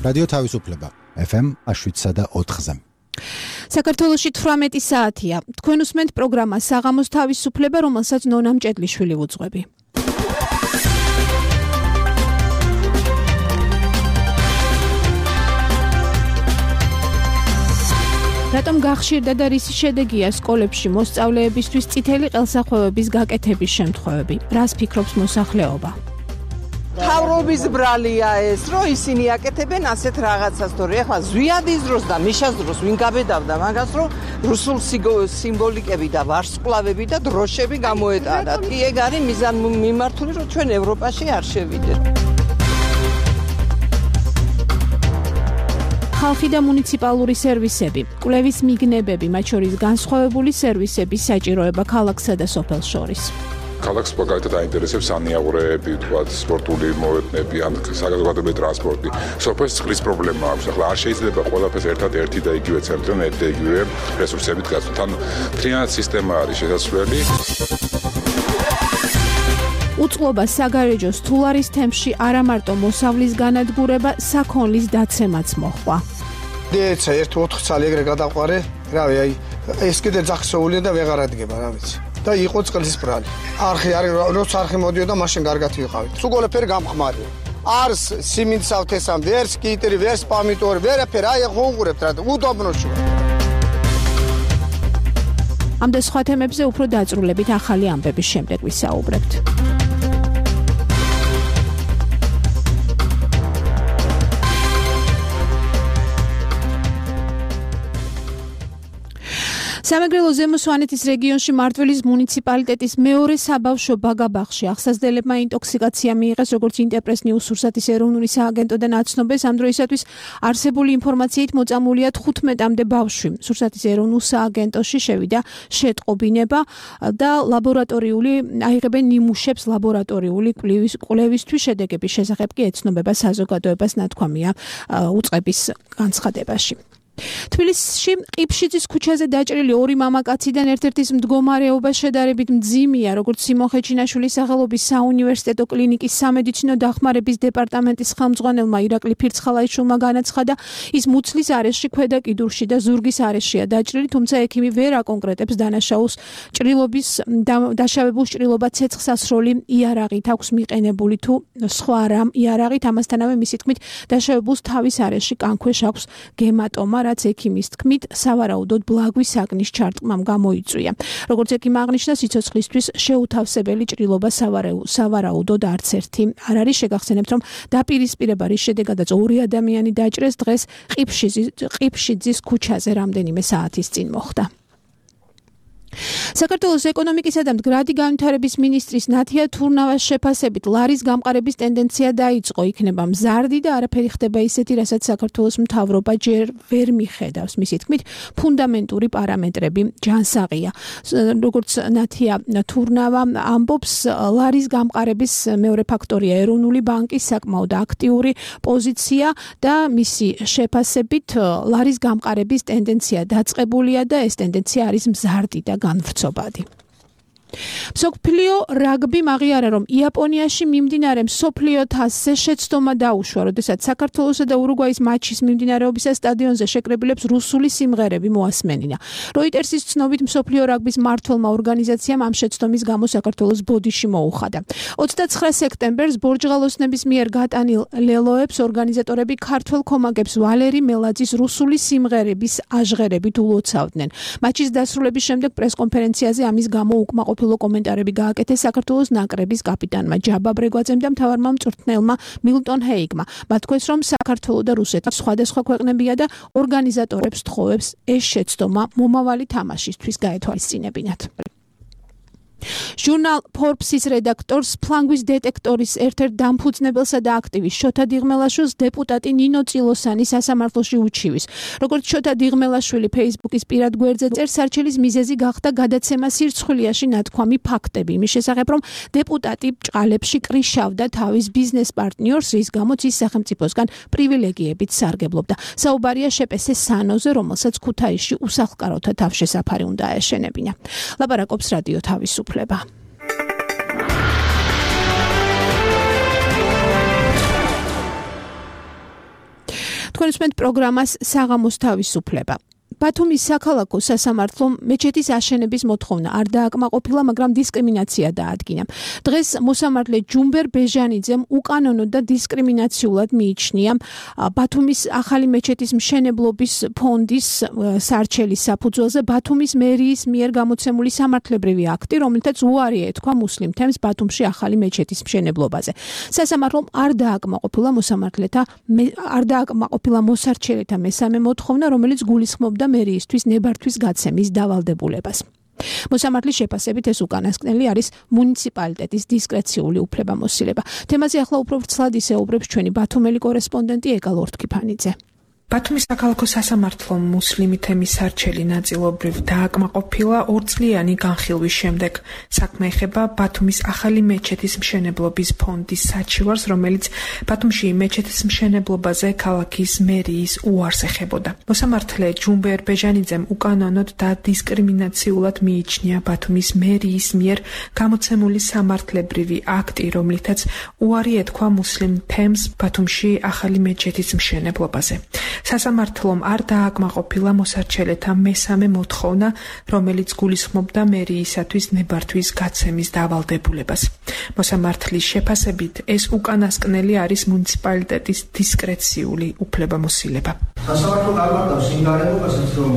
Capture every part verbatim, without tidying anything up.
რადიო თავისუფლება ეფ ემ შვიდსა და ოთხზე. საქართველოში თვრამეტი საათია. თქვენ უსმენთ პროგრამა საღამოს თავისუფლება, რომელსაც ნონა მჭედლიშვილი ვუძღვები. რატომ გახშირდა და რისი შედეგია სკოლებში მოსწავლეებისთვის წითელი ყელსახვევების გაკეთების შემთხვევები? რას ფიქრობს მოსახლეობა? თავრობის ბრალია ეს, რომ ისინი აკეთებენ ასეთ რაღაცას, თორე ახლა ზვიადის დროს და მიშას დროს ვინ გაბედავდა მაგას, რომ რუსულ სიმბოლიკები და ვარსკვლავები და დროშები გამოეტანათ. ეგ არის მიზანმიმართული, რომ ჩვენ ევროპაში არ შევიდეთ. ხალხი და მუნიციპალური სერვისები, კვლევის მიგნებები, მათ შორის განსხვავებული სერვისების საჭიროება ქალაქსა და სოფელს შორის. ქალაქს მაგალითად აინტერესებს სანიაღვრეები, თქვა სპორტული მოედნები, ან საზოგადოებრივი ტრანსპორტი. სოფელს წყლის პრობლემა აქვს. ახლა არ შეიძლება ყველაფერს ერთად ერთი და იგივე ცენტრიდან ერთი და იგივე რესურსებით გაცნოთ. თან მთლიანად სისტემა არის შესაძლებელი. უწყლობა საგარეჯოს თულარის თემში არა მარტო მოსავლის განადგურება, საქონლის დაცემაც მოჰყვა. დეეცა ერთი ოთხ წელი ეგრე გადაყვარე, რავი, აი ეს კიდე ძახსოულია და ვეღარ ადგება, რა ვიცი. და იყო წყლის ბრალი. არხი არის, როცა არხი მოდიოდა, მაშინ კარგად ვიყავით. თუ ყველაფერი გამხმარია. არს სიმინდს ავთესამდე, ვერს კიტრი, ვერს პომიდორი, ვერაფერი, აი ღუნღურებთ რა, უდაბნოში. ამ და სხვა თემებზე უფრო დაწრულებით ახალი ამბების შემდეგ ვისაუბრებთ. სამეგრელო ზემო სვანეთის რეგიონში მარტვილის მუნიციპალიტეტის მეორე საბავშვო ბაგაბაღში ახსაზრდელებმა ინტოქსიკაცია მიიღეს, როგორც ინტერპრეს ნიუს სურსათის ეროვნული სააგენტოდან აცნობეს. ამ დროისათვის არსებული ინფორმაციით მოწამულია თხუთმეტამდე ბავშვი. სურსათის ეროვნულ სააგენტოში შევიდა შეტყობინება და ლაბორატორიული აიღებენ ნიმუშებს ლაბორატორიული კვლევისთვის. შედეგების შესახებ კი ეცნობება საზოგადოებას ნათქვამია უწყების განცხადებაში. თბილისში ყიფშიძის ქუჩაზე დაჭრილი ორი მამაკაციდან ერთ-ერთის მდგომარეობა შედარებით მძიმეა, როგორც სიმოხე ჩინაშვილის სახელობის საუნივერსიტეტო კლინიკის სამედიცინო დახმარების დეპარტამენტის ხელმძღვანელმა ირაკლი ფირცხალაიშვილმა განაცხადა, ის მუცლის არეში, ქვედა კიდურში და ზურგის არეშია დაჭრილი, თუმცა ექიმი ვერ აკონკრეტებს დანაშაულს. ჭრილობის დაშავებულს ჭრილობა ცეცხლსასროლი იარაღით აქვს მიყენებული თუ სხვა რამ იარაღით, ამასთანავე მისი თქმით დაშავებულს თავის არეში კანქვეშ აქვს გემატომა, რაც ექიმის თქმით სავარაუდოდ ბლაგვის საგნის ჩარტყმამ გამოიწვია. როგორც ექიმმა აღნიშნა, სიცოცხლისთვის შეუთავსებელი ჭრილობა სავარაუდოდ არც ერთი არ არის. შეგახსენებთ, რომ დაპირისპირება რის შედეგადაც ორი ადამიანი დაჭრეს დღეს ყიფშიძის ქუჩაზე რამდენიმე საათის წინ მოხდა. საქართველოს ეკონომიკისა და მდგრადი განვითარების მინისტრის ნათია თურნავას შეფასებით ლარის გამყარების ტენდენცია დაიწყო, იქნება მზარდი და არაფერი ხდება ისეთი, რასაც საქართველოს მთავრობა ჯერ ვერ მიხედავს. მისი თქმით, ფუნდამენტური პარამეტრები ჯანსაღია. როგორც ნათია თურნავა ამბობს, ლარის გამყარების მეორე ფაქტორია ეროვნული ბანკის საკმაოდ აქტიური პოზიცია და მისი შეფასებით ლარის გამყარების ტენდენცია დაწყებულია და ეს ტენდენცია არის მზარდი და განვრცობადი. მსოფლიო რაგბი აღიარა, რომ იაპონიაში მიმდინარე მსოფლიო თასზე შეცდომა დაუშვა, როდესაც საქართველოსა და ურუგვაის მატჩის მიმდინარეობისას სტადიონზე შეკრებილებს რუსული სიმღერები მოასმენინა. როიტერსის ცნობით მსოფლიო რაგბის მმართველმა ორგანიზაციამ ამ შეცდომის გამო საქართველოს ბოდიში მოუხადა. ოცდაცხრა სექტემბერს ბორჯღალოსნების მიერ გატანილ ლელოებს ორგანიზატორები ქართველ კომაგებს ვალერი მელაძის რუსული სიმღერების აჟღერებით ულოცავდნენ. მატჩის დასრულების შემდეგ პრესკონფერენციაზე ამის გამო უკმაყოფილება კომენტარები გააკეთეს საქართველოს ნაკრების კაპიტანმა ჯაბა ბრეგვაძემ და მთავარმა მწვრთნელმა მილტონ ჰეიგმა. მათ თქვეს, რომ საქართველო და რუსეთი სხვადასხვა ქვეყნებია და ორგანიზატორებს თხოვებს ეს შეცდომა მომავალი თამაშისთვის გაეთვალისწინებინათ. ჟურნალ Forbes-ის რედაქტორს ფლანგვის დეტექტორის ერთ-ერთ დამფუძნებელსა და აქტივისტს შოთა დიღმელაშვილს დეპუტატი ნინო წილოსანი სასამართლოში უჩივის. როგორც შოთა დიღმელაშვილი Facebook-ის პირად გვერდზე წერს, სარჩელის მიზეზი გახდა გადაცემა სირცხვილიაში ნათქვამი ფაქტები იმის შესახებ, რომ დეპუტატი ბრჭყალებში კრიშავდა თავის ბიზნეს პარტნიორს, რის გამოც ის სახელმწიფოსგან პრივილეგიებით სარგებლობდა. საუბარია შეპესე სანოზე, რომელსაც ქუთაისში უსახლკაროთა თავშესაფარი უნდა აეშენებინა. ლაპარაკობს რადიო თავისუფლება. თქვენ უსმენთ პროგრამას საღამოს თავისუფლება. ბათუმის საქალაქო სასამართლომ მეჩეთის აშენების მოთხოვნა არ დააკმაყოფილა, მაგრამ დისკრიმინაცია დაადგინა. დღეს მოსამართლე ჯუმბერ ბეჟანიძემ უკანონოდ და დისკრიმინაციულად მიიჩნია ბათუმის ახალი მეჩეთის მშენებლობის ფონდის სარჩელის საფუძველზე ბათუმის მერიის მიერ გამოცემული სამართლებრივი აქტი, რომელთაც უარი ეთქვა მუსლიმ თემს ბათუმში ახალი მეჩეთის მშენებლობაზე. სასამართლომ არ დააკმაყოფილა მოსამართლეთა არ დააკმაყოფილა მოსარჩელეთა მესამე მოთხოვნა, რომელიც გულისხმობდა მერიისთვის ნებართვის გაცემის დავალდებულებას. მოსამართლის შეფასებით ეს უკანასკნელი არის მუნიციპალიტეტის დისკრეციული უფლებამოსილება. თემაზე ახლა უფრო ვრცლად ისეუბრებს ჩვენი ბათუმელი კორესპონდენტი ეგალ ორთქიფანიძე. ბათუმის საქალაქო სასამართლომ მუსლიმი თემის სარჩელი ნაწილობრივ დააკმაყოფილა ორწლიანი განხილვის შემდეგ. საქმე ეხება ბათუმის ახალი მეჩეთის მშენებლობის ფონდის საჩივარს, რომელიც ბათუმში მეჩეთის მშენებლობაზე ქალაქის მერიის უარს ეხებოდა. მოსამართლე ჯუმბერ ბეჟანიძემ უკანონოდ და დისკრიმინაციულად მიიჩნია ბათუმის მერიის მიერ გამოცემული სამართლებრივი აქტი, რომლითაც უარი ეთქვა მუსლიმ თემს ბათუმში ახალი მეჩეთის მშენებლობაზე. სასამართლომ არ დააკმაყოფილა მოსარჩელეთა მესამე მოთხოვნა, რომელიც გულისხმობდა მერიისათვის ნებართვის გაცემის დავალდებულებას. მოსამართლის შეფასებით ეს უკანასკნელი არის მუნიციპალიტეტის დისკრეციული უფლებამოსილება. სასამართლო გამარტავს იმ გარემოებასაც, რომ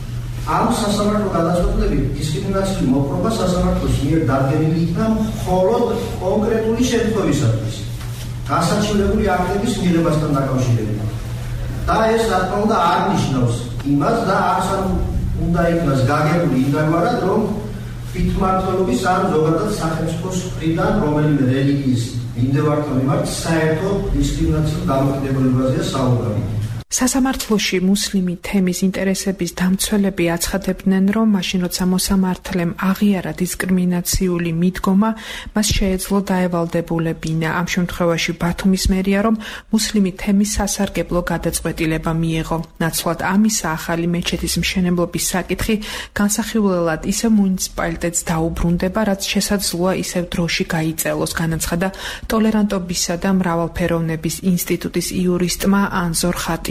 ამ სასამართლო გადაწყვეტილებით დისკრიმინაციული მოპყრობა სასამართლოს მიერ დადგენილი იქნა მხოლოდ კონკრეტული შემთხვევისათვის, გასაჩივრებული აქტების მიღებასთან დაკავშირებით. და ეს რა თქმა უნდა არ ნიშნავს იმას და არც არ უნდა იქნას გაგებული იმგვარად, რომ თვითმმართველობის ან ზოგადად სახელმწიფოს მხრიდან რომელიმე რელიგიის მიმდევართა მიმართ საერთო დისკრიმინაციულ დამოკიდებულებაზეა საუბარი. სასამართლოში მუსლიმი თემის ინტერესების დამცველები აცხადებდნენ, რომ მაშინ როცა მოსამართლემ აღიარა დისკრიმინაციული მიდგომა, მას შეეძლო დაევალდებულებინა. ამ შემთხვევაში ბათუმის მერია, რომ მუსლიმი თემის სასარგებლო გადაწყვეტილება მიეღო. ნაცვლად ამისა ახალი მეჩეთის მშენებლობის საკითხი განსახილველად ისევ მუნიციპალიტეტს დაუბრუნდება, რაც შესაძლოა ისევ დროში გაიწელოს, განაცხადა ტოლერანტობისა და მრავალფეროვნების ინსტიტუტის იურისტმა ანზორ ხატია.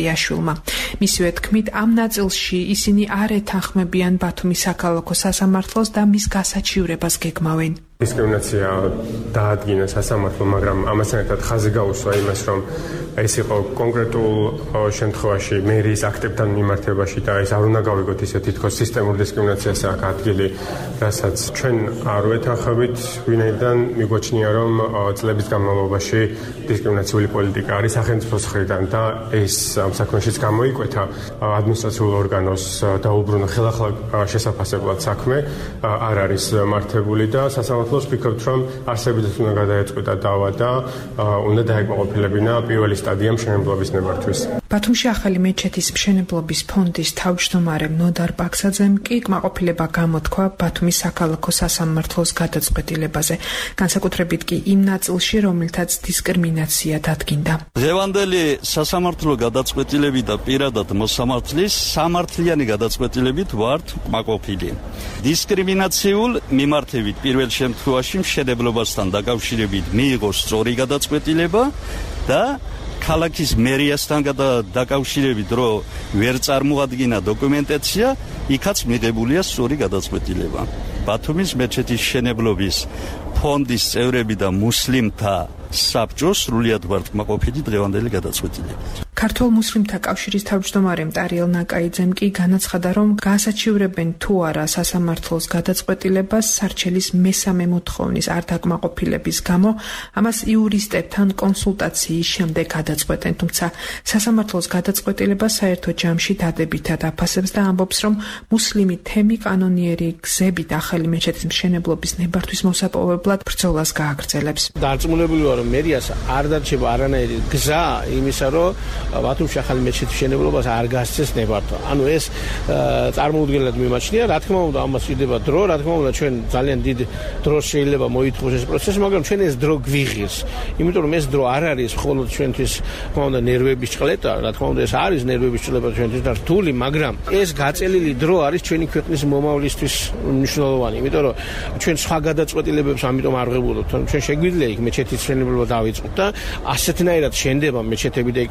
მისივე თქმით, ამ ნაწილში ისინი არ ეთანხმებიან ბათუმის საქალაქო სასამართლოს და მის გასაჩივრებას გეგმავენ. დისკრიმინაცია დაადგინა სასამართლომ, მაგრამ ამასთან ერთად ხაზი გაუსვა იმას, რომ ეს იყო კონკრეტულ შემთხვევაში მერიის აქტებთან მიმართებაში და ეს არ უნდა გავიგოთ ისე თითქოს სისტემურ დისკრიმინაციას აქ ადგილი, რასაც ჩვენ არ ვეთანხმებით, ვინაიდან მიგვაჩნია, რომ წლების განმავლობაში დისკრიმინაციული პოლიტიკა არის სახელმწიფოს მხრიდან და ეს ამ საქმეშიც გამოიკვეთა ადმინისტრაციულ ორგანოს დაუბრუნო ხელახლა შესაფასებლად საქმე არ არის მართებული და სასამართლოს ვფიქრობთ, რომ არსებითად უნდა გადაეწყვეტა დავა და უნდა დაეკმაყოფილებინა პირველი სტადია მშენებლობის ნებართვის. ბათუმში ახალი მეჩეთის მშენებლობის ფონდის თავმჯდომარე ნოდარ ბაქსაძემ კი კმაყოფილება გამოთქვა ბათუმის საქალაქო სასამართლოს გადაწყვეტილებაზე, განსაკუთრებით კი იმ ნაწილში, რომელთაც დისკრიმინაცია დადგინდა. დღევანდელი სასამართლო გადაწყვეტილებით და პირადად მოსამართლის სამართლიანი გადაწყვეტილებით ვართ კმაყოფილი. დისკრიმინაციულ მიმართებით პირველ შემთხვევაში მშენებლობასთან დაკავშირებით მიიღო სწორი გადაწყვეტილება და ქალაქის მერიასთან დაკავშირებით რო ვერ წარმოადგინა დოკუმენტაცია, იქაც მიღებულია სწორი გადაწყვეტილება. ბათუმის მეჩეთის მშენებლობის ფონდის წევრები და მუსლიმთა საბჭოს სრულიად ვართ კმაყოფილი დღევანდელი გადაწყვეტილებით. ქართულ მუსლიმთა კავშირის თავმჯდომარე მტარიელ ნაკაიძემ კი განაცხადა, რომ გაასაჩივრებენ თუ არა სასამართლოს გადაწყვეტილებას სარჩელის მესამე მოთხოვნის არ დაკმაყოფილების გამო, ამას იურისტებთან კონსულტაციის შემდეგ გადაწყვეტენ, თუმცა სასამართლოს გადაწყვეტილება საერთო ჯამში დადებითად აფასებს და ამბობს, რომ მუსლიმი თემი კანონიერი გზებით ახალი მეჩეთის მშენებლობის ნებართვის მოსაპოვებლად ბრძოლას გააგრძელებს. დარწმუნებულია, რომ მერიას არ დარჩება არანაირი გზა იმისა, რომ ბათუმში ახალი მეჩეთის მშენებლობას არ გასცეს ნებართვა. ანუ ეს წარმოუდგენლად მიმაჩნია, რა თქმა უნდა, ამას ჭირდება დრო, რა თქმა უნდა, ჩვენ ძალიან დიდ დროს შეიძლება მოითხოვოს ეს პროცესი, მაგრამ ჩვენ ეს დრო გვიღირს. იმიტომ რომ ეს დრო არ არის მხოლოდ ჩვენთვის, რა თქმა უნდა, ნერვების წყლეტა, რა თქმა უნდა, ეს არის ნერვების წყლება ჩვენთვის და რთული, მაგრამ ეს გაწელილი დრო არის ჩვენი ქვეყნის მომავლისთვის მნიშვნელოვანი. იმიტომ რომ ჩვენ სხვა გადაწყვეტილებებს ამიტომ არ ვღებულობთ. ჩვენ შეგვიძლია იქ მეჩეთის მშენებლობა დავიწყოთ და ასეთნაირად შენდება მეჩეთები და ეკლესიები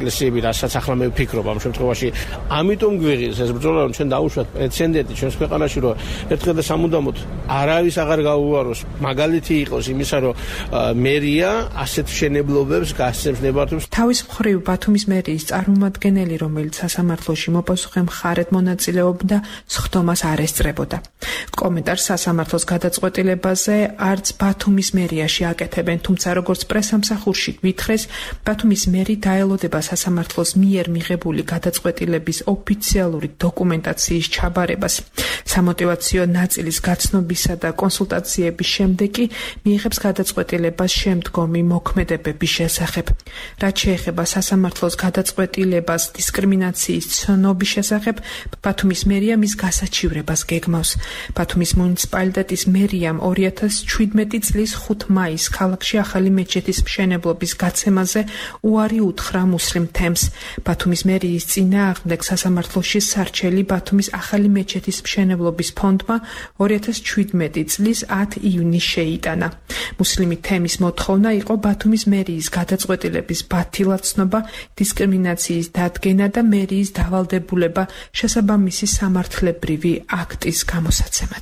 რასაც ახლა მე ვფიქრობ ამ შემთხვევაში. ამიტომ გვიღეს ეს ბრძოლა, რომ ჩვენ დაუშვათ პრეცედენტი ჩვენს ქვეყანაში, რომ ერთხელ და სამუდამოდ არავის აღარ გაუვაროს. მაგალითი იყოს იმისა, რომ მერია ასეთ მშენებლობებს გასცემს ნებართვებს. თავის მხრივ ბათუმის მერიის წარმომადგენელი, რომელიც სასამართლოში მოპასუხე მხარედ მონაწილეობდა, სხდომას არ ესწრებოდა. კომენტარს სასამართლოს გადაწყვეტილებაზე არც ბათუმის მერიაში აკეთებენ, თუმცა როგორც პრესამსახურში გვითხრეს, ბათუმის მერი დაელოდება სასამართლოს მიერ მიღებული გადაწყვეტილების ოფიციალური დოკუმენტაციის ჩაბარებას. სამოტივაციო ნაწილის გაცნობისა და კონსულტაციების შემდეგ კი მიიღებს გადაწყვეტილებას შემდგომი მოქმედებების შესახებ. რაც შეეხება სასამართლოს გადაწყვეტილებას დისკრიმინაციის ცნობის შესახებ, ბათუმის მერია მის გასაჩივრებას გეგმავს. ბათუმის მუნიციპალიტეტის მერიამ ორი ათას შვიდმეტი წლის ხუთ მაისს ქალაქში ახალი მეჩეთის მშენებლობის გაცემაზე უარი უთხრა მუსლიმ თემს. ბათუმის მერიის წინააღმდეგ სასამართლოში სარჩელი ბათუმის ახალი მეჩეთის მშენებლობის ფონდმა ორი ათას შვიდმეტი წლის ათი ივნისს შეიტანა. მუსლიმი თემის მოთხოვნა იყო ბათუმის მერიის გადაწყვეტილების ბათილაცნობა, დისკრიმინაციის დადგენა და მერიის დავალდებულება შესაბამისი სამართლებრივი აქტის გამოსაცემად.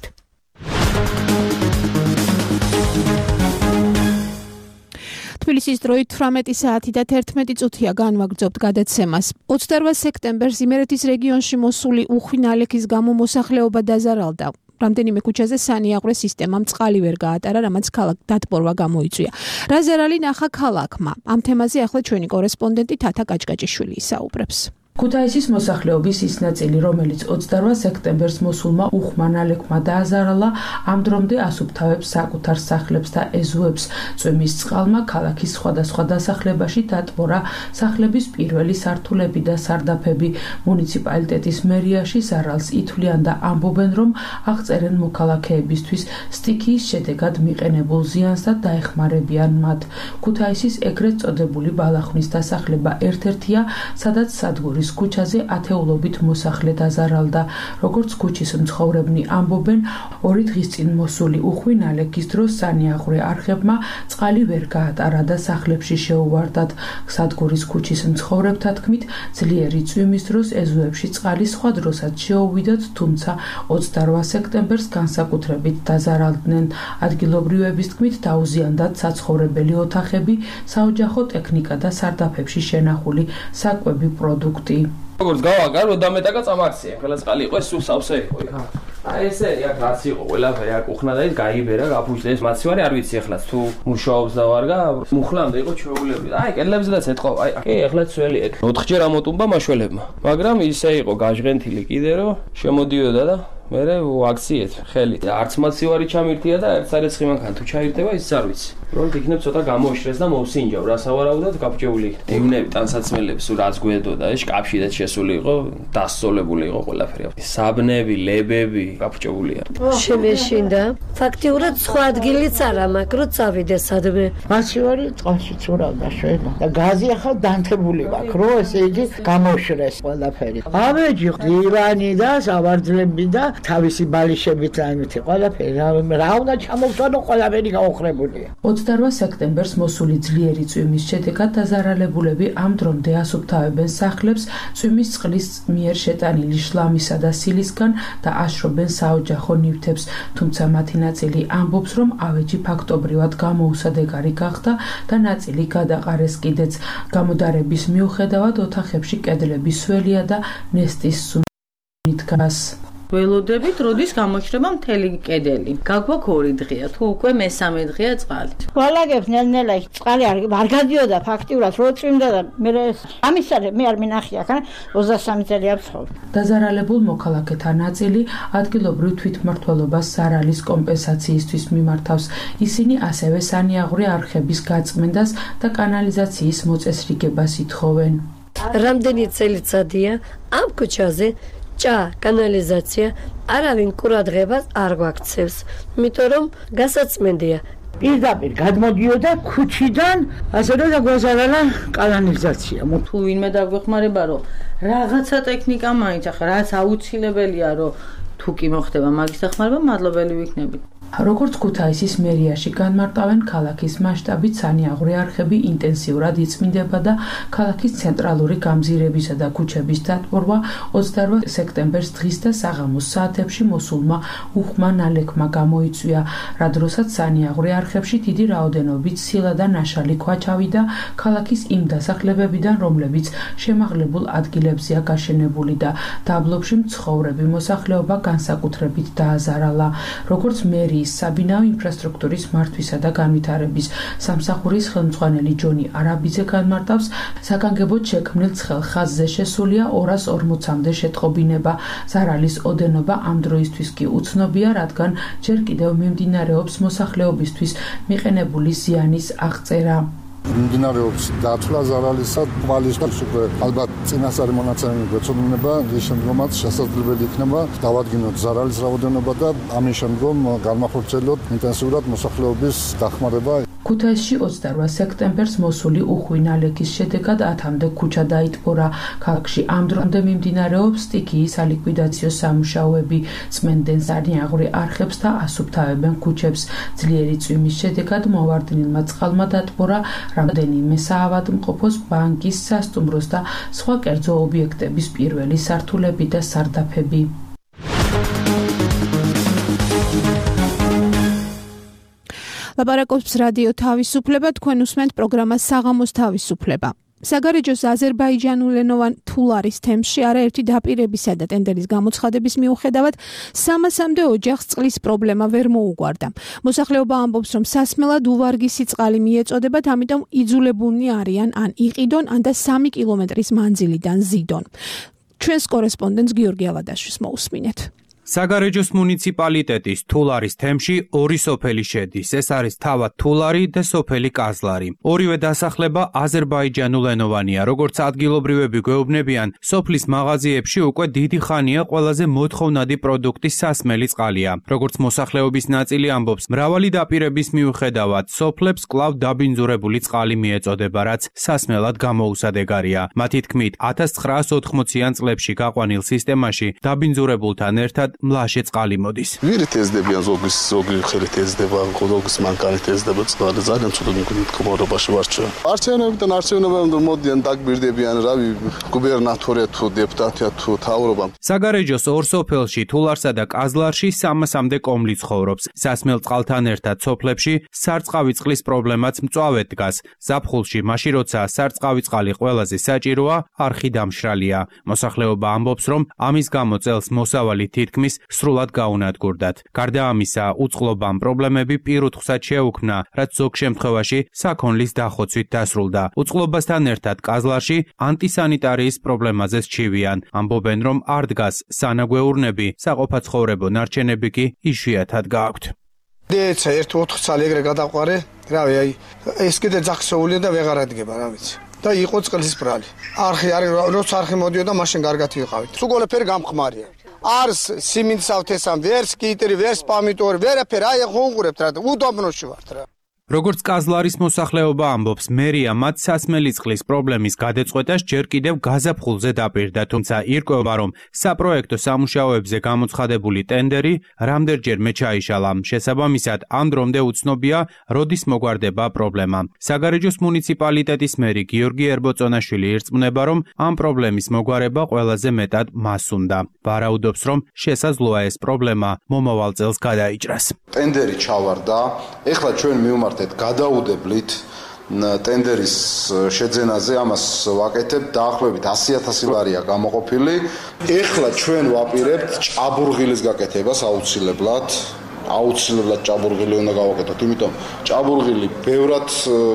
თბილისის დროით თვრამეტი საათი და თერთმეტი წუთია განვაგრძობთ გადაცემას. ოცდაორ სექტემბერს იმერეთის რეგიონში მოსული უხვი ნალექის გამო მოსახლეობა დაზარალდა. რამდენიმე ქუჩაზე სანიაღვრე სისტემამ წყალი ვერ გაატარა, რამაც ქალაქ დატბორვა გამოიწვია. რა ზარალი ნახა ქალაქმა? ამ თემაზე ახლა ჩვენი კორესპონდენტი თათა კაჭკაჭიშვილი ისაუბრებს. ქუთაისის მოსახლეობის ის ნაწილი, რომელიც ოცდაორ სექტემბერს მოსულმა უხვმა ნალექმა დააზარალა, ამ დრომდე ასუფთავებს საკუთარ სახლებს და ეზოებს. წვიმის წყალმა ქალაქის სხვადასხვა დასახლებაში დატბორა სახლების პირველი სართულები და სარდაფები. მუნიციპალიტეტის მერიაში ზარალს ითვლიან და ამბობენ, რომ აღწერენ მოქალაქეებისთვის სტიქიის შედეგად მიყენებულ ზიანს და დაეხმარებიან მათ. ქუთაისის ეგრეთ წოდებული ბალახნის დასახლება ერთ-ერთია, სადაც სადგურის ქუჩაზე ათეულობით მოსახლე დაზარალდა. როგორც ქუჩის მცხოვრებნი ამბობენ, ორი დღის წინ მოსული უხვი ნალექის დროს სანიაღვრე არხებმა წყალი ვერ გაატარა და სახლებში შეუვარდათ. სადგურის ქუჩის მცხოვრებთა თქმით, ძლიერი წვიმის დროს ეზოებში წყალი სხვა დროსაც შეუვიდათ, თუმცა ოცდაორ სექტემბერს განსაკუთრებით დაზარალდნენ. ადგილობრივების თქმით, დაუზიანდათ საცხოვრებელი ოთახები, საოჯახო ტექნიკა და სარდაფებში შენახული საკვები პროდუქტი. როგორც გავაგარო და მეტაკა წამაქცია. ხელა წყალი იყო, ეს სულ სავსე იყო. აი ესე აქ რაც იყო, ყველაფერი აქ უხნა და ის გაიბერა, გაფუჭდა ეს მაცივარი, არ ვიცი ეხლა თუ მუშაობს და ვარგა, მუხლამდე იყო ჩვეულები. აი კედლებზედაც ეთყო, აი კი ეხლა ძველი ეგ. ოთხჯერ ამოტუმბა მაშველებმა. მაგრამ ისე იყო გაჟღენთილი კიდე რომ შემოდიოდა და მერე ვაქციეთ ხელი. არც მაცივარი ჩამირთია და ერთ სარეცხი მანქანა თუ ჩაირდება ის არ ვიცი. რომ იქნებ ცოტა გამოიშრეს და მოვსინჯავ, რა სავარაუდოდ გაბჭეული იქნა. დევნები ტანსაცმელებს რაც გვედოდა, ეს კაფშიდაც შესული იყო, დასწოლებული იყო ყველაფერი. საბნები, ლებები გაბჭებულია. შემეშინდა. ფაქტიურად სხვა ადგილიც არა, მაგრამ წავიდე სადმე. მაცივარი წყალში წურავდა შენა და გაზი ახალ დანთებული მაქვს, რო ესე იგი გამოშრეს ყველაფერი. ამეჯი დივანი და სავარძლები და თავისი ბალიშებით ამითი ყველაფერი რა უნდა ჩამოვთვალო, ყველაფერი გაოხრებულია. ოცდაორ სექტემბერს მოსული ძლიერი წვიმის შედეგად დაზარალებულები ამ დრომდე ასუფთავებენ სახლებს წვიმის წყლის მიერ შეტანილი შლამისა და სილისგან და აშრობენ საოჯახო ნივთებს, თუმცა მათი ნაწილი ამბობს, რომ ავეჯი ფაქტობრივად გამოუსადეგარი გახდა და ნაწილი გადაყარეს კიდეც. გამოდარების მიუხედავად ოთახებში კედლები სველია და ნესტის სუნით დგას. ველოდებით, როდის გამოჩნდება მთელი კედელი. გაგვაქვს ორი დღეა, თუ უკვე მესამე დღეა წყალი. გვალაგებს ნელ-ნელა წყალი არ არ გადიოდა ფაქტიურად, რო წვიმდა და მე ამისარე მე არ მინახია, ხა ოცდასამი წელი აფხობ. დაზარალებულ მოქალაქეთა ნაწილი ადგილობრივ თვითმმართველობას ზარალის კომპენსაციისთვის მიმართავს. ისინი ასევე სანიაღვრე არხების გაწმენდას და კანალიზაციის მოწესრიგებას ითხოვენ. რამდენი წელიწადია ამ ქუჩაზე ჭა, კანალიზაცია არავინ ყურადღებას არ გვაქცევს, იმიტომ რომ გასაწმენდია. პირდაპირ გადმოდიოდა ქუჩიდან, ასე რომ დაგვაზარალა კანალიზაცია. თუ ვინმე დაგვეხმარება, რომ რაღაცა ტექნიკა მაინც ახლა რაც აუცილებელია, რომ თუ კი მოხდება მაგის დახმარება, მადლობელი ვიქნებით. როგორც ქუთაისის მერიაში განმარტავენ, ქალაქის მასშტაბით სანიაღვრე არხები ინტენსიურად იწმინდება და ქალაქის ცენტრალური გამზირებისა და ქუჩების დატბორვა ოცდაორ სექტემბერს დღის და საღამოს საათებში მოსულმა უხმა ნალექმა გამოიწვია, რა დროსაც სანიაღვრე არხებში დიდი რაოდენობით ცილა და ნაშალი ქვა ჩავიდა ქალაქის იმ დასახლებებიდან, რომლებიც შემაღლებულ ადგილებზეა გაშენებული და დაბლობში მცხოვრები მოსახლეობა განსაკუთრებით დააზარალა. როგორც მერიის საბინაო ინფრასტრუქტურის მართვისა და განვითარების სამსახურის ხელმძღვანელი ჯონი არაბიძე განმარტავს, საგანგებოდ შექმნილ ცხელ ხაზზე შესულია ორას ორმოცამდე შეტყობინება. ზარალის ოდენობა ამ დროისთვის კი უცნობია, რადგან ჯერ კიდევ მიმდინარეობს მოსახლეობისთვის მიყენებული ზიანის აღწერა. მიმდინარეობს დათვლა ზარალისა, ვალისყოს უკვე ალბათ წინასწარი მონაცემები გვეცოდინება, ის შემდგომაც შესაძლებელი იქნება დავადგინოთ ზარალის რაოდენობა და ამის შემდგომ განმახორციელოთ ინტენსიურად მოსახლეობის დახმარება. ქუთაისში ოცდაორ სექტემბერს მოსული უხვი ნალექის შედეგად ათამდე ქუჩა დაიტბორა. ქალაქში ამ დრომდე მიმდინარეობს სტიქიის სალიკვიდაციო სამუშაოები, წმენდენ სანიაღვრე არხებს და ასუფთავებენ ქუჩებს. ძლიერი წვიმის შედეგად მოვარდნილმა წყალმა დატბორა რამდენიმე საავადმყოფოს, ბანკის, სასტუმროს და სხვა კერძო ობიექტების პირველი სართულები და სარდაფები. ლაპარაკობს რადიო თავისუფლება, თქვენ უსმენთ პროგრამას საღამოს თავისუფლება. საგარეჯოს აზერბაიჯანულენოვან თულარის თემში არაერთი დაპირებისა და ტენდერის გამოცხადების მიუხედავად სამასამდე ოჯახს წყლის პრობლემა ვერ მოუგვარდა. მოსახლეობა ამბობს, რომ სასმელად უვარგისი წყალი მიეწოდებათ, ამიტომ იძულებულნი არიან ან იყიდონ, ან და სამი კილომეტრის მანძილიდან ზიდონ. ჩვენს კორესპონდენტს გიორგი ალადაშვილს მოусმინეთ. საგარეჯოს მუნიციპალიტეტის თულარის თემში ორი სოფელი შედის. ეს არის თავად თულარი და სოფელი კაზლარი. ორივე დასახლება აზერბაიჯანულენოვანია. როგორც ადგილობრივები გვეუბნებიან, სოფლის მაღაზიებში უკვე დიდი ხანია ყველაზე მოთხოვნადი პროდუქტის სასმელი წყალია. როგორც მოსახლეობის ნაწილი ამბობს, მრავალი დაპირების მიუხედავად სოფლებს კვლავ დაბინძურებული წყალი მიეწოდება, რაც სასმელად გამოუსადეგარია. მათი თქმით, ათას ცხრაას ოთხმოციან წლებში გაყვანილ სისტემაში დაბინძურებულთან ერთად მლაშე წყალი მოდის. ვირით ეზდებიან ზოგის ზოგი ხელით ეზდება, ზოგის მანქანით ეზდება წყალი. ძალიან ცუდ მდგომარეობაში ვარ ჩვენ. არჩევნებიდან არჩევნებამდე მოდიან დაგბირდებიან, რავი, გუბერნატორია თუ დეპუტატია თუ მთავრობა. საგარეჯოს ორ სოფელში, თულარსა და კაზლარში სამასამდე კომლი ცხოვრობს. სასმელ წყალთან ერთად სოფლებში სარწყავი წყლის პრობლემაც მწვავედ დგას. ზაფხულში, მაშინ როცა სარწყავი წყალი ყველაზე საჭიროა, არხი დამშრალია. მოსახლეობა ამბობს, რომ ამის გამო წელს მოსავალი თითქმის სრულად გაუნადგურდათ. გარდა ამისა, უწყლობამ პრობლემები პირუთხსაც შეუქმნა, რაც ზოგ შემთხვევაში საქონლის დახოცვით დასრულდა. უწყლობასთან ერთად კაზლარში ანტისანიტარიის პრობლემაზეც ჩივიან. ამბობენ, რომ არ დგას სანაგვეურნები, საყოფაცხოვრებო ნარჩენები კი იშვიათად გააქვთ. დეცა ერთი ოთხ წელი ეგრე გადაყვარე, რავი, აი ეს კიდე ძახსოულია და ვეღარ ადგება, რა ვიცი. და იყო წყლის ბრალი. არხი არის, როცა არხი მოდიოდა, მაშინ კარგად ვიყავით. თუ ყველაფერი გამხმარია. არს სიმინდს ავთესამ, ვერს კიტრი, ვერს პამიტორი, ვერაფერი, აი ხონღურებთ რა, უდაბნოში ვართ რა. როგორც კაზლარის მოსახლეობა ამბობს, მერია მათ სასმელი წყლის პრობლემის გადაწყვეტას ჯერ კიდევ გაზაფხულზე დაპირდა, თუმცა ირკვევა, რომ საპროექტო სამუშაოებზე გამოცხადებული ტენდერი რამდენჯერმე ჩაიშალა. შესაბამისად, ამ დრომდე უცნობია, როდის მოგვარდება პრობლემა. საგარეჯოს მუნიციპალიტეტის მერი გიორგი ერბოწონაშვილი ირწმუნება, რომ ამ პრობლემის მოგვარება ყველაზე მეტად მას უნდა. ვარაუდობს, რომ შესაძლოა ეს პრობლემა მომავალ წელს გადაიჭრას. ტენდერი ჩავარდა, ეხლა ჩვენ მივმართ გადაუდებლით ტენდერის შეძენაზე, ამას ვაკეთებთ, დაახლოებით ასი ათასი ლარია გამოყოფილი. ეხლა ჩვენ ვაპირებთ ჭაბურღილის გაკეთებას აუცილებლად. აუცილებლად ჭაბურღილი უნდა გავაკეთოთ, იმიტომ ჭაბურღილი ბევრად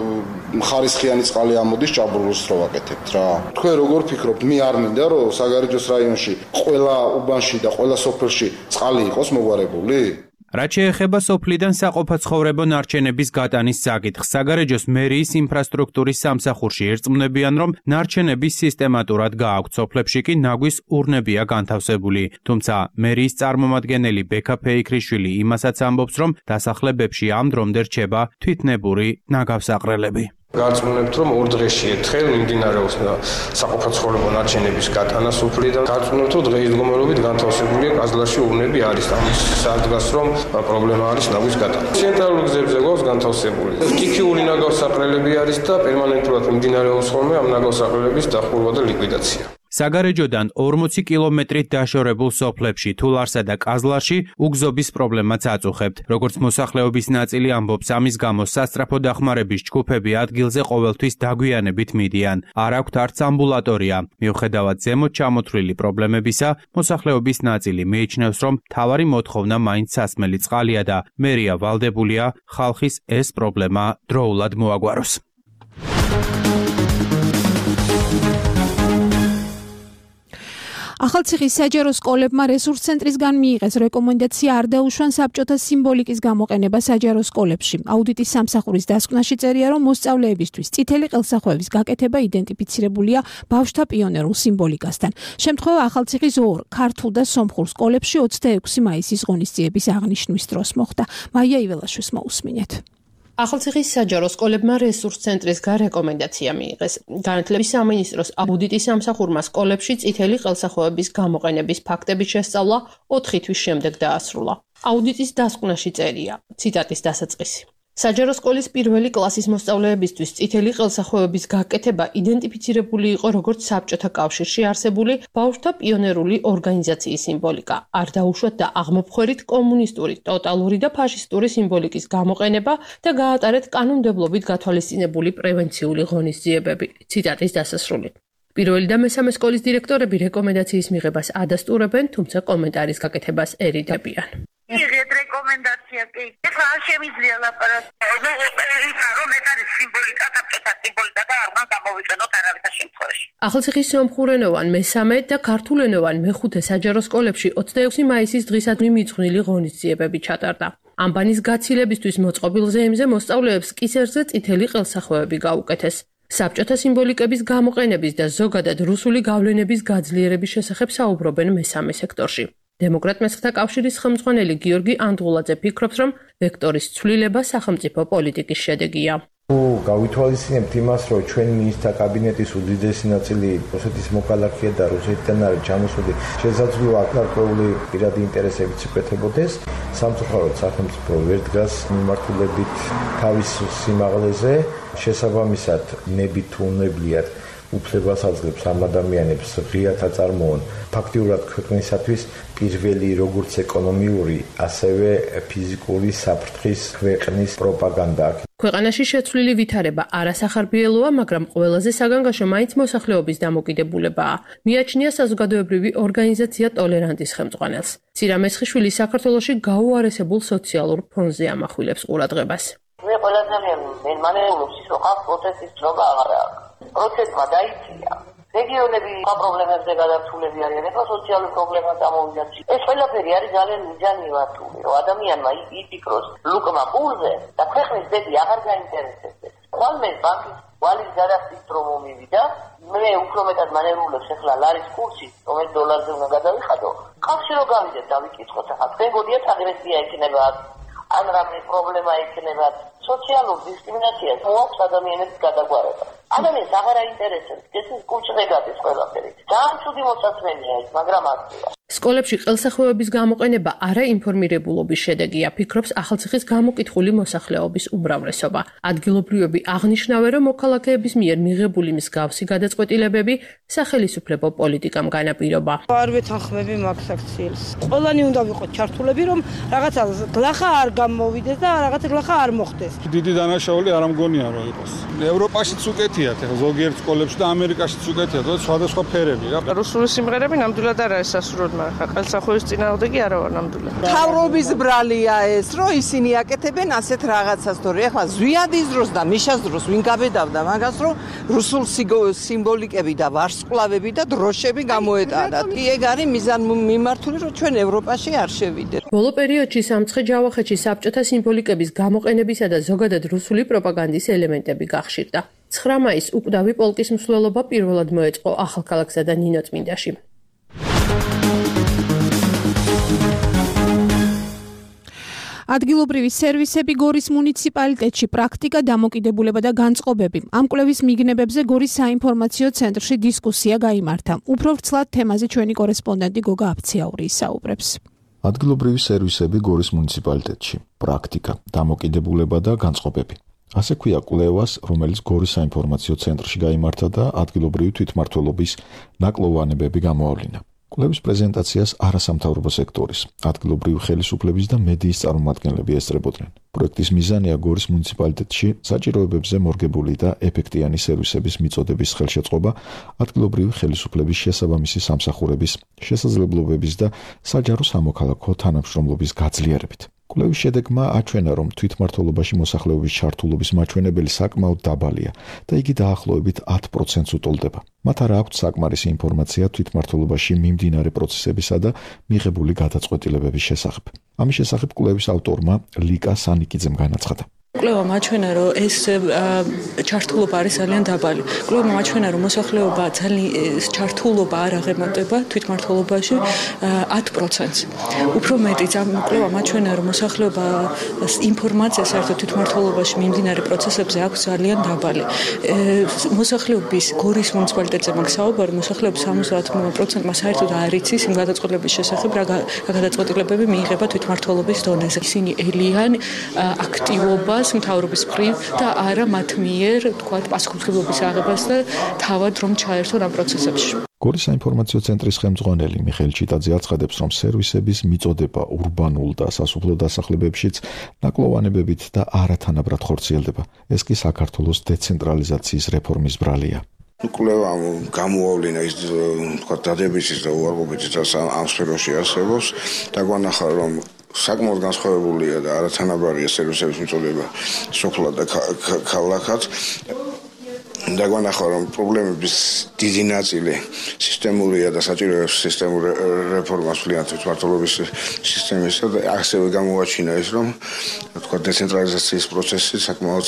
ხარისხიანი წყალი ამოდის, ჭაბურღილს რო ვაკეთებთ რა. თქვენ როგორ ფიქრობთ, მე არ მინდა რომ საგარეჯოს რაიონში ყველა უბანში და ყველა სოფელში წყალი იყოს მოგვარებული? რაც შეეხება სოფლიდან საყოფაცხოვრებო ნარჩენების გატანის საკითხს, საგარეჯოს მერიის ინფრასტრუქტურის სამსახურში ირწმუნებიან, რომ ნარჩენების სისტემატურად გააქვთ, სოფლებში კი ნაგვის ურნებია განთავსებული. თუმცა მერიის წარმომადგენელი ბექა ფეიქრიშვილი იმასაც ამბობს, რომ დასახლებებში ამ დრომდე რჩება თვითნებური ნაგავსაყრელები. გარწმუნებთ, რომ ორ დღეში ერთხელ მიმდინარეობს საყოფაცხოვრებო ცხოვრება ნარჩენების გათანასოფლი და გარწმუნებთ, რომ დღეის მდგომარეობით განთავსებულია კაზლარში ურნები არის. ამის სადგას რომ პრობლემა არის ნაგვის გატანა. ცენტრალურ გზებზე გვაქვს განთავსებული. სტიქიური ნაგავსაყრელები არის და პერმანენტულად მიმდინარეობს ხოლმე ამ ნაგავსაყრელების დახურვა და ლიკვიდაცია. საგარეჯოდან ორმოცი კილომეტრით დაშორებულ სოფლებში თულარსა და კაზლარში უგზობის პრობლემაც აწუხებთ. როგორც მოსახლეობის ნაწილი ამბობს, ამის გამო სასწრაფო დახმარების ჯგუფები ადგილზე ყოველთვის დაგვიანებით მიდიან. არ აქვთ არც ამბულატორია. მიუხედავად ზემოთ ჩამოთვლილი პრობლემებისა, მოსახლეობის ნაწილი მიიჩნევს, რომ მთავარი მოთხოვნა მაინც სასმელი წყალია და მერია ვალდებულია ხალხის ეს პრობლემა დროულად მოაგვაროს. ახალციხის საჯარო სკოლებმა რესურს ცენტრისგან მიიღეს რეკომენდაცია არ დაუშვან საბჭოთა სიმბოლიკის გამოყენება საჯარო სკოლებში. აუდიტის სამსახურის დასკვნაში წერია, რომ მოსწავლეებისთვის წითელი ყელსახვეების გაკეთება იდენტიფიცირებულია ბავშვთა პიონერულ სიმბოლიკასთან. შემთხვევა ახალციხის ორ ქართულ და სომხურ სკოლებში ოცდაექვსი მაისის ღონისძიების აღნიშვნის დროს მოხდა. მაია იველაშვილს მოусმინეთ. ახალციხის საჯარო სკოლებმა რესურს ცენტრისგან რეკომენდაცია მიიღეს. განათლების სამინისტროს აუდიტის სამსახურმა სკოლებში წითელი ყელსახვეების გამოყენების ფაქტების შესწავლა ოთხი თვის შემდეგ დაასრულა. აუდიტის დასკვნაში წერია, ციტატის დასაწყისი. საჯარო სკოლის პირველი კლასის მოსწავლეებისთვის წითელი ყელსახვეების გაკეთება იდენტიფიცირებული იყო როგორც საბჭოთა კავშირში არსებული ბავშვთა პიონერული ორგანიზაციის სიმბოლიკა. არ დაუშვათ და აღმოფხვერით კომუნისტური, ტოტალური და ფაშისტური სიმბოლიკის გამოყენება და გაატარეთ კანონმდებლობით გათვალისწინებული პრევენციული ღონისძიებები. ციტატის დასასრული. პირველი და მესამე სკოლის დირექტორები რეკომენდაციის მიღებას ადასტურებენ, თუმცა კომენტარის გაკეთებას ერიდებიან. იღეთ რეკომენდაცია კი. ეხლა არ შემიძლია ლაპარაკი. რომ ეს არის სიმბოლიკა, საბჭოთა სიმბოლიკა და არ უნდა გამოვიყენოთ არავითარ შემთხვევაში. ახალციხის სომხურენოვან მესამე და ქართულენოვან მეხუთე საჯარო სკოლებში ოცდაექვსი მაისის დღისადმი მიძღვნილი ღონისძიებები ჩატარდა. ამბანის გაცილებისთვის მოწყობილ ზეიმზე მოსწავლეებს კისერზე წითელი ყელსახვეები გაუკეთეს. საბჭოთა სიმბოლიკების გამოყენების და ზოგადად რუსული გავლენების გაძლიერების შესახებ საუბრობენ მესამე სექტორში. დემოკრატ-მესხთა კავშირის ხელმძღვანელი გიორგი ანდღულაძე ფიქრობს, რომ ვექტორის ცვლილება სახელმწიფო პოლიტიკის შედეგია. გავითვალისწინებთ იმას, რომ ჩვენი მინისტრთა კაბინეტის უდიდესი ნაწილი რუსეთის მოქალაქეა და რუსეთიდან არის ჩამოსული, შესაძლოა გარკვეული პირადი ინტერესებიც უკეთებოდეს. სამწუხაროდ სახელმწიფო ვერ დგას მიმართულებით თავის სიმაღლეზე, შესაბამისად ნებით თუ უნებლიად უფლებას აძლევს ამ ადამიანებს ღიად აწარმოონ ფაქტიურად ქვეყნისათვის პირველი როგორც ეკონომიური, ასევე ფიზიკური საფრთხის ქვეყნის პროპაგანდა. ქვეყანაში შეცვლილი ვითარება არასახარბიელოა, მაგრამ ყველაზე საგანგაშო მაინც მოსახლეობის დამოკიდებულებაა. მიაჩნია საზოგადოებრივი ორგანიზაცია ტოლერანტის ხელმძღვანელს. ცირა მესხიშვილი საქართველოში გაუარესებულ სოციალურ ფონზე ამახვილებს ყურადღებას. მე ყველაზე მენმანეულობს ის, რომ ხალხ პროცესის ცნობა აღარ აქვს. პროცესმა დაიწია. რეგიონები პრობლემებზე გადართულები არიან, ეხლა სოციალური პრობლემა წამოვიდა. ეს ყველაფერი არის ძალიან მიზანმიმართული, რომ ადამიანმა იფიქროს ლუკმა პულზე და ქვეყნის ბედი აღარ გაინტერესებს. ხოლმე ბანკის ვალის გადახდის დრო მომივიდა, მე უფრო მეტად მანევრულებს ეხლა ლარის კურსი, რომელიც დოლარზე უნდა გადავიხადო. ხალხში რო გავიდეთ და ვიკითხოთ, ახლა თქვენ გოდიათ აგრესია ექნება, ან რამე პრობლემა ექნება, სოციალურ დისკრიმინაციას მოაქვს ადამიანების გადაგვარება. ადამიანს აღარ აინტერესებს, ეს კურსღებადის ყველაფერი. ძალიან ცუდი მოსაცმელია ეს, მაგრამ ასია. სკოლებში ყელსახვეების გამოყენება არაინფორმირებულობის შედეგია, ფიქრობს ახალციხის გამოკითხული მოსახლეობის უმრავლესობა. ადგილობრივები აღნიშნავენ, რომ მოქალაქეების მიერ მიღებული მსგავსი გადაწყვეტილებები სახელისუფლებო პოლიტიკამ განაპირობა. არ ვეთანხმები მაგ საქციელს. ყველანი უნდა ვიყოთ ჩართულები, რომ რაღაცა გლახა არ გამოვიდეს და რაღაცა გლახა არ მოხდეს. დიდი დანაშაული არ ამგონია რომ იყოს. ევროპაშიც უკეთიათ, ახლა ზოგიერთ სკოლებში და ამერიკაშიც უკეთიათ, და სხვადასხვა ფერები რა. რუსული სიმღერები ნამდვილად არ არის სასურველი. ხა ყელსახვევის წინააღმდეგი არა ვარ ნამდვილად. თავრობის ბრალია ეს, რომ ისინი აკეთებენ ასეთ რაღაცას, თორე ახლა ზვიადის დროს და მიშას დროს ვინ გაბედავდა მაგას, რომ რუსულ სიმბოლიკები და ვარსკვლავები და დროშები გამოეტანათ. კი ეგ არის მიზანმიმართული, რომ ჩვენ ევროპაში არ შევიდეთ. ბოლო პერიოდში სამცხე ჯავახეთში საბჭოთა სიმბოლიკების გამოყენებისა და ზოგადად რუსული პროპაგანდის ელემენტები გახშირდა. ცხრა მაისს უკვდავი პოლკის მსვლელობა პირველად მოეწყო ახალქალაქსა და ნინოწმინდაში. ადგილობრივი სერვისები გორის მუნიციპალიტეტში პრაქტიკა, დამოკიდებულება და განწყობები. ამ კვლევის მიგნებებზე გორის საინფორმაციო ცენტრში დისკუსია გაიმართა. უფრო ვრცლად თემაზე ჩვენი კორესპონდენტი გოგა აფციაური ისაუბრებს. ადგილობრივი სერვისები გორის მუნიციპალიტეტში პრაქტიკა, დამოკიდებულება და განწყობები. ასე ქვია კვლევას, რომელიც გორის საინფორმაციო ცენტრში გაიმართა და ადგილობრივი თვითმმართველობის ნაკლოვანებები გამოავლინა. კვლევის პრეზენტაციას არასამთავრობო სექტორის, ადგილობრივი ხელისუფლების და მედიის წარმომადგენლები ესწრებოდნენ. პროექტის მიზანია გორის მუნიციპალიტეტში საჭიროებებზე მორგებული და ეფექტიანი სერვისების მიწოდების ხელშეწყობა, ადგილობრივი ხელისუფლების შესაბამისი სამსახურების, შესაძლებლობების და საჯარო სამოქალაქო თანამშრომლობის გაძლიერებით. კვლევის შედეგმა აჩვენა, რომ თვითმმართველობაში მოსახლეობის ჩართულობის მაჩვენებელი საკმაოდ დაბალია და იგი დაახლოებით ათ პროცენტს უტოლდება. მათ არ აქვთ საკმარისი ინფორმაცია თვითმმართველობაში მიმდინარე პროცესებისა და მიღებული გადაწყვეტილებების შესახებ. ამის შესახებ კვლევის ავტორმა ლიკა სანიკიძემ განაცხადა. კვლევა მაჩვენა, რომ ეს ჩართულობა არის ძალიან დაბალი. კვლევა მაჩვენა, რომ მოსახლეობა ძალიან ჩართულობა არ აღემატება თვითმმართველობაში ათ პროცენტს. უფრო მეტიც, ამ კვლევა მაჩვენა, რომ მოსახლეობა ინფორმაცია საერთოდ თვითმმართველობაში მიმდინარე პროცესებზე აქვს ძალიან დაბალი. მოსახლეობის გორის მუნიციპალიტეტზე მაგ საუბარი, მოსახლეობის სამოცდაათ პროცენტმა საერთოდ არ იცის იმ გადაწყვეტილების შესახებ, რა გადაწყვეტილებები მიიღება თვითმმართველობის დონეზე. ისინი ელიან აქტივობა მთავრობის მხრივ და არა მათ მიერ, თქვათ, პასუხისმგებლობის აღებას და თავად რომ ჩაერთონ ამ პროცესებში. გორის საინფორმაციო ცენტრის ხელმძღვანელი მიხეილ ჩიტაძე აცხადებს, რომ სერვისების მიწოდება ურბანულ და სასოფლო დასახლებებშიც ნაკლოვანებებით და არათანაბრად ხორციელდება. ეს კი საქართველოს დეცენტრალიზაციის რეფორმის ბრალია. კვლევა გამოავლინა ის თქვათ დადებითის და უარყოფითის ამ სფეროში არსებობს და გვანახა, რომ საკმაოდ განსხვავებულია და არათანაბრია სერვისების მიწოდება სოფლად და ქალაქად. და გვანახა, რომ პრობლემების დიდი ნაწილი სისტემურია და საჭიროებს სისტემურ რეფორმას მთლიან თვითმმართველობის სისტემისა და ასევე გამოაჩინა ის, რომ თქვა დეცენტრალიზაციის პროცესი საკმაოდ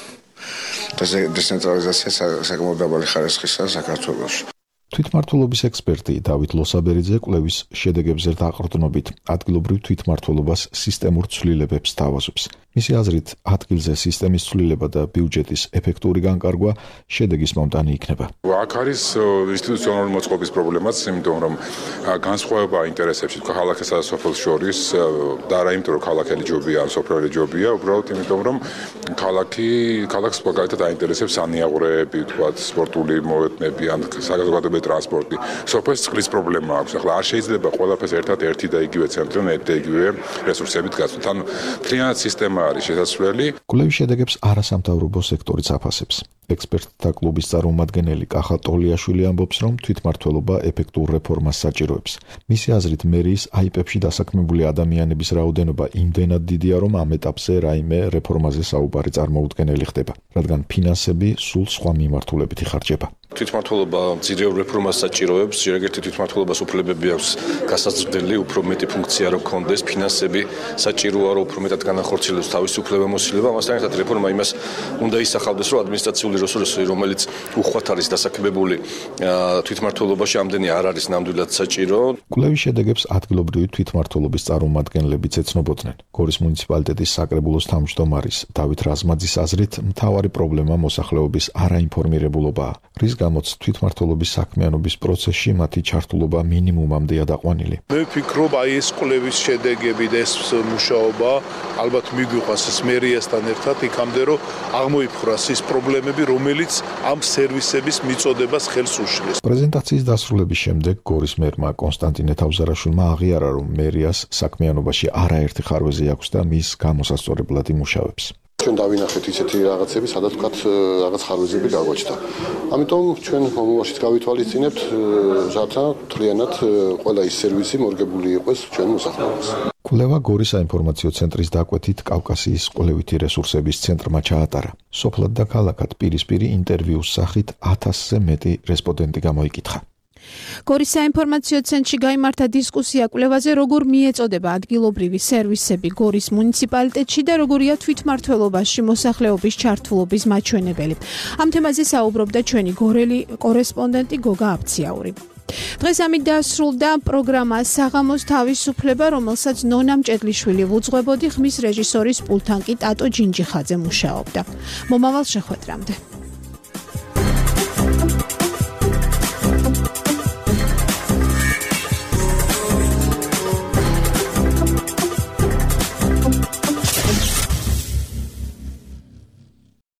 დეცენტრალიზაცია საკმაოდ დაბალი ხარისხისაა საქართველოში. თვითმმართველობის ექსპერტი დავით ლოსაბერიძე კვლევის შედეგებზე დაყრდნობით ადგილობრივ თვითმმართველობას სისტემურ ცვლილებებს თავაზობს. მისი აზრით, ადგილზე სისტემის ცვლილება და ბიუჯეტის ეფექტური განკარგვა შედეგის მომტანი იქნება. აქ არის ინსტიტუციონალური მოწყობის პრობლემაც, იმიტომ რომ განსხვავება ინტერესებში თქვა ქალაქსა და სოფელს შორის და არა იმიტომ რომ ქალაქელი ჯობია ან სოფლელი ჯობია, უბრალოდ იმიტომ რომ ქალაქი ქალაქს მაგალითად აინტერესებს სანიაღვრეები, თქვა სპორტული მოედნები ან საზოგადოებრივი ტრანსპორტი. სოფელს წყლის პრობლემა აქვს. ახლა არ შეიძლება ყველაფერს ერთად ერთი და იგივე ცენტრიდან ერთი და იგივე რესურსებით გაცვლით. ანუ მთლიანად სისტემა არის შესაძლებელი. კვლევის შედეგებს არასამთავრობო სექტორიც აფასებს. ექსპერტთა კლუბის წარმომადგენელი კახა ტოლიაშვილი ამბობს, რომ თვითმმართველობა ეფექტურ რეფორმას საჭიროებს. მისი აზრით, მერიის აიპებში დასაქმებული ადამიანების რაოდენობა იმდენად დიდია, რომ ამ ეტაპზე რაიმე რეფორმაზე საუბარი წარმოუდგენელი ხდება, რადგან ფინანსები სულ სხვა მიმართულებით იხარჯება. თვითმმართველობა მცირეულ რეფორმას საჭიროებს, ჯერეგერთი თვითმმართველობას უფლებები აქვს გასაზრდელი, უფრო მეტი ფუნქცია რო გქონდეს, ფინანსები საჭიროა, რომ უფრო მეტად განახორციელოს თავისუფლება მოსილება, ამასთან ერთად რეფორმა იმას უნდა ისახავდეს, რომ ადმინისტრაციული რესურსი, რომელიც უხვად არის დასაქმებული თვითმმართველობაში, ამდენი არ არის ნამდვილად საჭირო. კვლევის შედეგებს ადგილობრივი თვითმმართველობის წარმომადგენლებიც ეცნობოდნენ. გორის მუნიციპალიტეტის საკრებულოს თავმჯდომარის დავით რაზმაძის აზრით, მთავარი პრობლემა მოსახლეობის არაინფორმირებულობაა, რის გამოც თვითმმართველობის საქმიანობის პროცესში მათი ჩართულობა მინიმუმამდეა დაყვანილი. მე ვფიქრობ, აი ეს კვლევის შედეგები და ეს მუშაობა ალბათ მიგვიყვას ეს მერიასთან ერთად იქამდე, რომ აღმოიფხვრას ის პრობლემები, რომელიც ამ სერვისების მიწოდებას ხელს უშლის. პრეზენტაციის დასრულების შემდეგ გორის მერმა კონსტანტინე თავზარაშვილმა აღიარა, რომ მერიას საქმიანობაში არაერთი ხარვეზი აქვს და მის გამოსასწორებლად იმუშავებს. ჩვენ დავინახეთ ისეთი რაღაცები, სადაც ვთქვათ, რაღაც ხარვეზები გაგვაჩნდა. ამიტომ ჩვენ მომავალშიც გავითვალისწინებთ, რათა მთლიანად ყველა ის სერვისი მორგებული იყოს ჩვენ მოსახლეობას. კვლევა გორის საინფორმაციო ცენტრის დაკვეთით კავკასიის კვლევითი რესურსების ცენტრმა ჩაატარა. სოფლად და ქალაქად პირისპირი ინტერვიუს სახით ათასზე მეტი რესპონდენტი გამოიკითხა. გორის საინფორმაციო ცენტრში გაიმართა დისკუსია კვლევაზე, როგორ მიეწოდება ადგილობრივი სერვისები გორის მუნიციპალიტეტში და როგორია თვითმმართველობაში მოსახლეობის ჩართულობის მაჩვენებელი. ამ თემაზე საუბრობდა ჩვენი გორელი კორესპონდენტი გოგა აფციაური. დღეს ამით დასრულდა პროგრამა საღამოს თავისუფლება, რომელსაც ნონა მჭედლიშვილი უძღვებოდი, ხმის რეჟისორის პულთან კი ტატო ჯინჯიხაძე მუშაობდა. მომავალ შეხვედრამდე.